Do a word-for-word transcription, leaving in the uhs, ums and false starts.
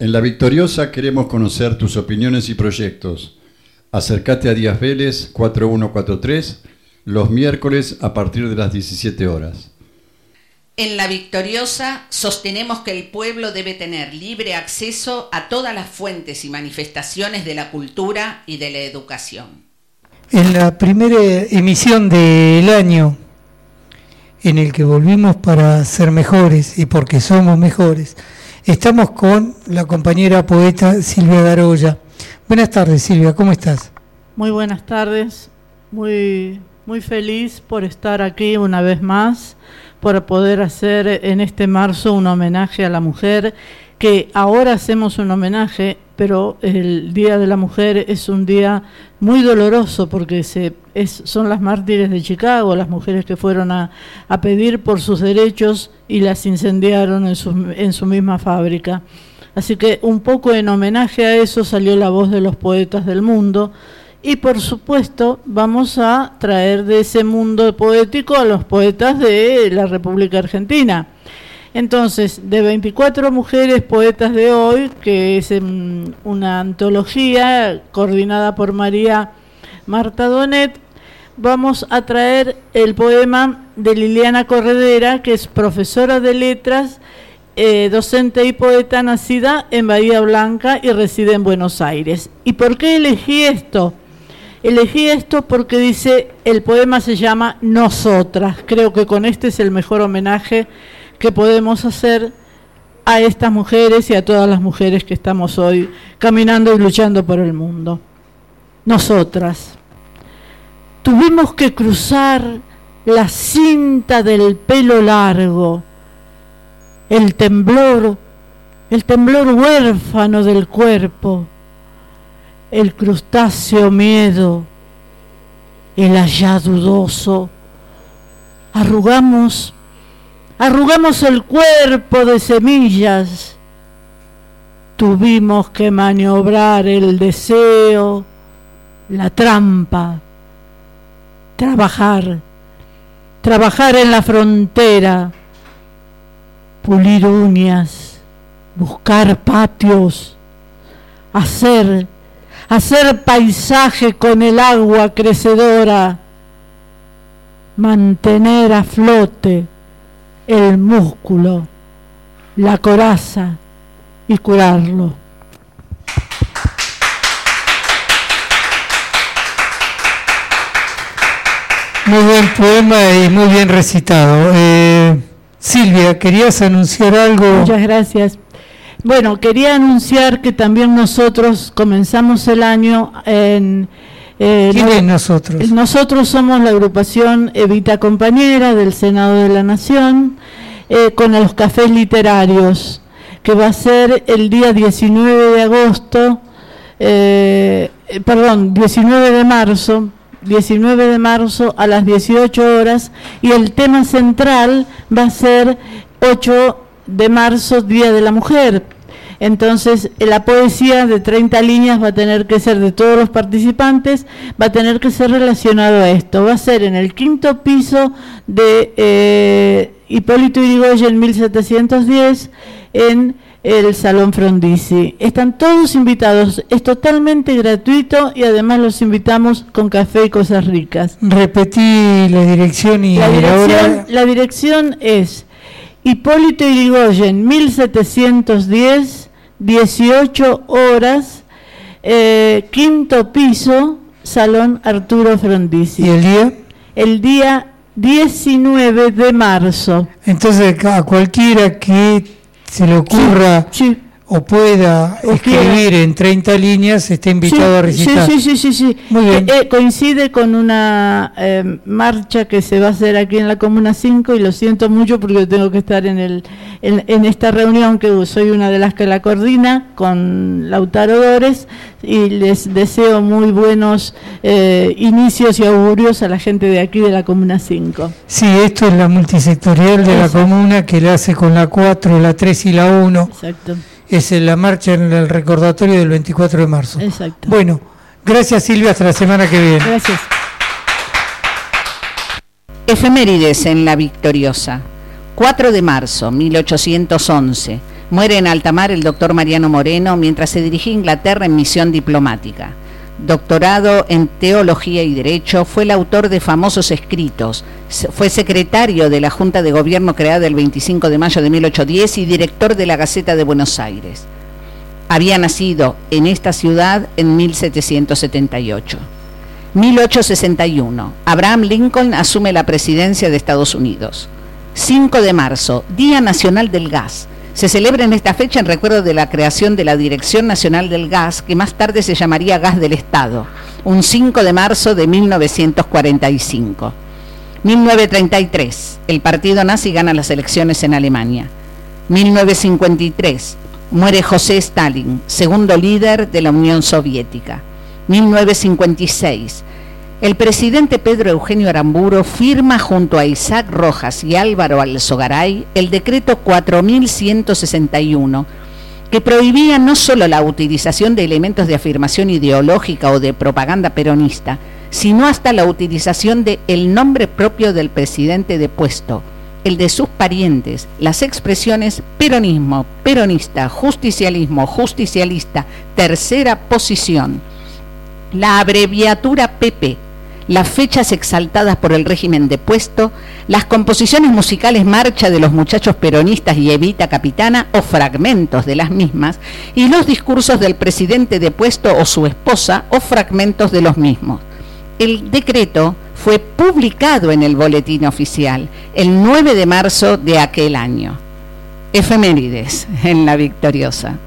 En La Victoriosa queremos conocer tus opiniones y proyectos. Acércate a Díaz Vélez cuatro uno cuatro tres los miércoles a partir de las diecisiete horas. En La Victoriosa sostenemos que el pueblo debe tener libre acceso a todas las fuentes y manifestaciones de la cultura y de la educación. En la primera emisión del año, en el que volvimos para ser mejores y porque somos mejores, estamos con la compañera poeta Silvia Darolla. Buenas tardes, Silvia, ¿cómo estás? Muy buenas tardes, muy, muy feliz por estar aquí una vez más, por poder hacer en este marzo un homenaje a la mujer, que ahora hacemos un homenaje, pero el Día de la Mujer es un día muy doloroso porque se, es, son las mártires de Chicago, las mujeres que fueron a, a pedir por sus derechos y las incendiaron en su, en su misma fábrica. Así que un poco en homenaje a eso salió La Voz de los Poetas del Mundo, y por supuesto vamos a traer de ese mundo poético a los poetas de la República Argentina. Entonces, de veinticuatro mujeres poetas de hoy, que es una antología coordinada por María Marta Donet, vamos a traer el poema de Liliana Corredera, que es profesora de letras, eh, docente y poeta, nacida en Bahía Blanca y reside en Buenos Aires. ¿Y por qué elegí esto? Elegí esto porque dice, el poema se llama Nosotras. Creo que con este es el mejor homenaje que podemos hacer a estas mujeres y a todas las mujeres que estamos hoy caminando y luchando por el mundo. Nosotras tuvimos que cruzar la cinta del pelo largo, el temblor, el temblor huérfano del cuerpo, el crustáceo miedo, el allá dudoso. Arrugamos Arrugamos el cuerpo de semillas, tuvimos que maniobrar el deseo, la trampa, trabajar, trabajar en la frontera, pulir uñas, buscar patios, hacer, hacer paisaje con el agua crecedora, mantener a flote el músculo, la coraza y curarlo. Muy buen poema y muy bien recitado. Eh, Silvia, ¿querías anunciar algo? Muchas gracias. Bueno, quería anunciar que también nosotros comenzamos el año en... Eh, ¿Quién no, es nosotros? Nosotros somos la agrupación Evita Compañera del Senado de la Nación, eh, con los cafés literarios, que va a ser el día diecinueve de agosto, eh, perdón, diecinueve de marzo, diecinueve de marzo a las dieciocho horas, y el tema central va a ser ocho de marzo, Día de la Mujer. Entonces, la poesía de treinta líneas va a tener que ser de todos los participantes, va a tener que ser relacionado a esto. Va a ser en el quinto piso de eh, Hipólito Yrigoyen mil setecientos diez, en el Salón Frondizi. Están todos invitados, es totalmente gratuito y además los invitamos con café y cosas ricas. Repetí la dirección y la dirección, ahora... la dirección es Hipólito Yrigoyen mil setecientos diez, dieciocho horas, eh, quinto piso, Salón Arturo Frondizi. ¿Y el día? El día diecinueve de marzo. Entonces, a cualquiera que se le ocurra sí, sí. o pueda o escribir quiera. En treinta líneas, está invitado sí, a recitar. Sí, sí, sí, sí, sí. Muy bien. Eh, eh, coincide con una eh, marcha que se va a hacer aquí en la Comuna cinco, y lo siento mucho porque tengo que estar en el en, en esta reunión, que soy una de las que la coordina con Lautaro Dores, y les deseo muy buenos eh, inicios y augurios a la gente de aquí de la Comuna cinco. Sí, esto es la multisectorial de Exacto. La comuna, que la hace con la cuatro, la tres y la uno. Exacto. Es en la marcha en el recordatorio del veinticuatro de marzo. Exacto. Bueno, gracias Silvia, hasta la semana que viene. Gracias. Efemérides en La Victoriosa. cuatro de marzo, mil ochocientos once. Muere en alta mar el doctor Mariano Moreno mientras se dirigía a Inglaterra en misión diplomática. Doctorado en Teología y Derecho, fue el autor de famosos escritos. Fue secretario de la Junta de Gobierno creada el veinticinco de mayo de mil ochocientos diez y director de la Gaceta de Buenos Aires. Había nacido en esta ciudad en mil setecientos setenta y ocho. mil ochocientos sesenta y uno. Abraham Lincoln asume la presidencia de Estados Unidos. cinco de marzo, Día Nacional del Gas. Se celebra en esta fecha en recuerdo de la creación de la Dirección Nacional del Gas, que más tarde se llamaría Gas del Estado, un cinco de marzo de mil novecientos cuarenta y cinco. mil novecientos treinta y tres, el partido nazi gana las elecciones en Alemania. mil novecientos cincuenta y tres, muere José Stalin, segundo líder de la Unión Soviética. mil novecientos cincuenta y seis, el presidente Pedro Eugenio Aramburu firma junto a Isaac Rojas y Álvaro Alzogaray el decreto cuatro mil ciento sesenta y uno, que prohibía no solo la utilización de elementos de afirmación ideológica o de propaganda peronista, sino hasta la utilización de el nombre propio del presidente depuesto, el de sus parientes, las expresiones peronismo, peronista, justicialismo, justicialista, tercera posición, la abreviatura P P, las fechas exaltadas por el régimen depuesto, las composiciones musicales Marcha de los Muchachos Peronistas y Evita Capitana o fragmentos de las mismas, y los discursos del presidente depuesto o su esposa o fragmentos de los mismos. El decreto fue publicado en el Boletín Oficial el nueve de marzo de aquel año. Efemérides en La Victoriosa.